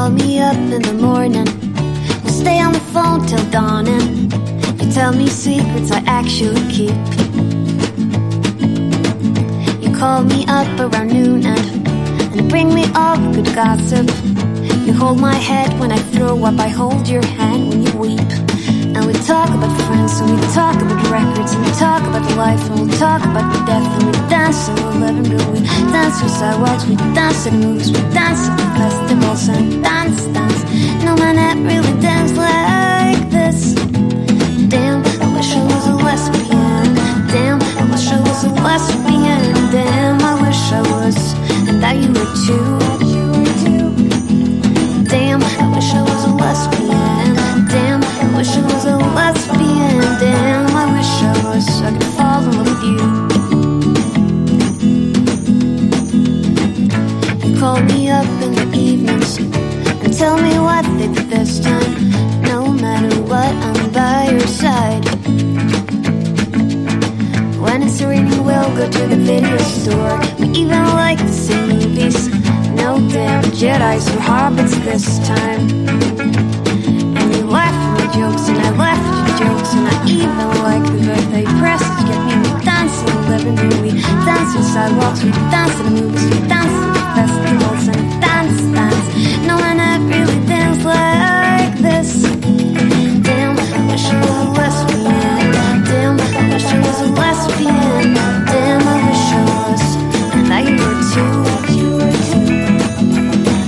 call me up in the morning, we'll stay on the phone till dawning. You tell me secrets I actually keep. You call me up around noon and bring me all the good gossip. You hold my head when I throw up, I hold your hand when you weep. And we talk about friends, and we talk about records, and we talk about life, and we'll talk about the death. And we dance in the living room, we dance through sidewalks, we dance at the movies, we dance at the festivals, and dance. No man that really dance like this. Damn, I wish I was a lesbian. Damn, I wish I was a lesbian. Damn, I wish I was, and that you were too. Damn, I wish I was a lesbian. Damn, I wish I was a lesbian. Damn, I wish I was, so I could fall in love with you. You call me up in the evenings and tell me what they did this time. No matter what, I'm by your side. When it's raining, we'll go to the video store. We even like to see movies. No damn Jedis or hobbits this time. And you laugh at my jokes and I laugh at your jokes. And I even like the birthday presents. Get me, we dance in the living room, we dance in sidewalks, we dance in the movies, we dance